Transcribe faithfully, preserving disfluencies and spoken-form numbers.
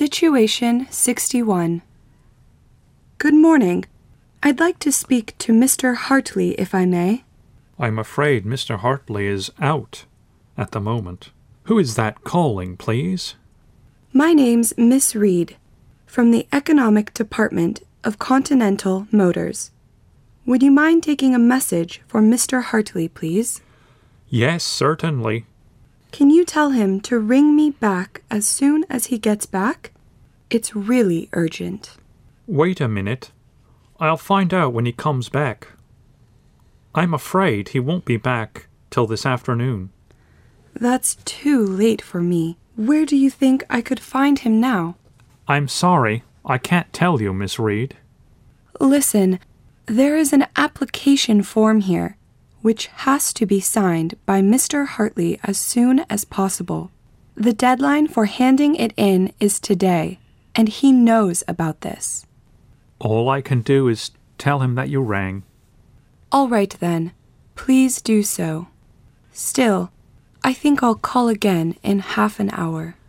Situation sixty-one. Good morning. I'd like to speak to Mister Hartley, if I may. I'm afraid Mister Hartley is out at the moment. Who is that calling, please? My name's Miss Reed, from the Economic Department of Continental Motors. Would you mind taking a message for Mister Hartley, please? Yes, certainly. Can you tell him to ring me back as soon as he gets back? It's really urgent. Wait a minute. I'll find out when he comes back. I'm afraid he won't be back till this afternoon. That's too late for me. Where do you think I could find him now? I'm sorry. I can't tell you, Miss Reed. Listen, there is an application form here, which has to be signed by Mister Hartley as soon as possible. The deadline for handing it in is today, and he knows about this. All I can do is tell him that you rang. All right then, please do so. Still, I think I'll call again in half an hour.